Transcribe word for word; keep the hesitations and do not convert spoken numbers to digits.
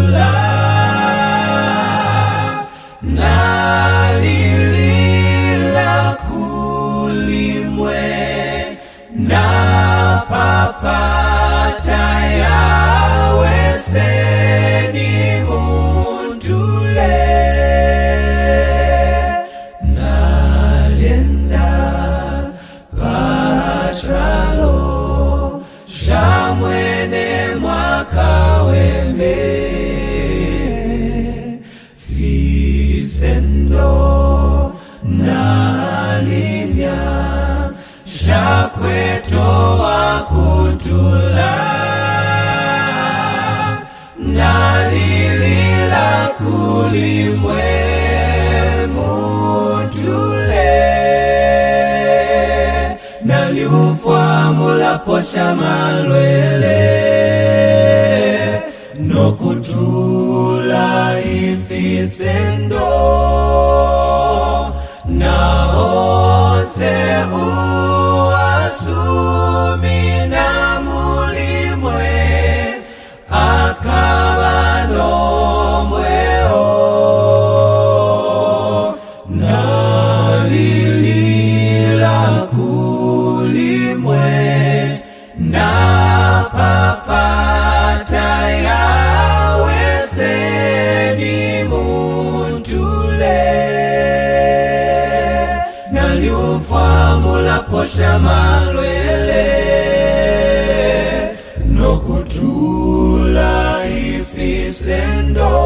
kuntula nalilila kulimwe na papata yawe seni muntule nalenda patalo shamwene mwaka wembe fisendo nalimya shakweto wakuntula nalilila kulimwe muntule naliufwa mulaposha malwele nokutula ifisendo naose uasumi na mulimwe akabano mweo nalilila kulimwe na papata yawe seni muntule naliufa mulaposha malwele nokutula ifisendo